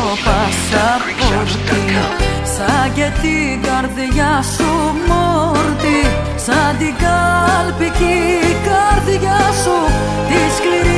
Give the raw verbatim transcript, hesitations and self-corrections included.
πασαπόρτι, σαν και την καρδιά σου μόρτι, σαν την κάλπικη καρδιά σου τη σκληρή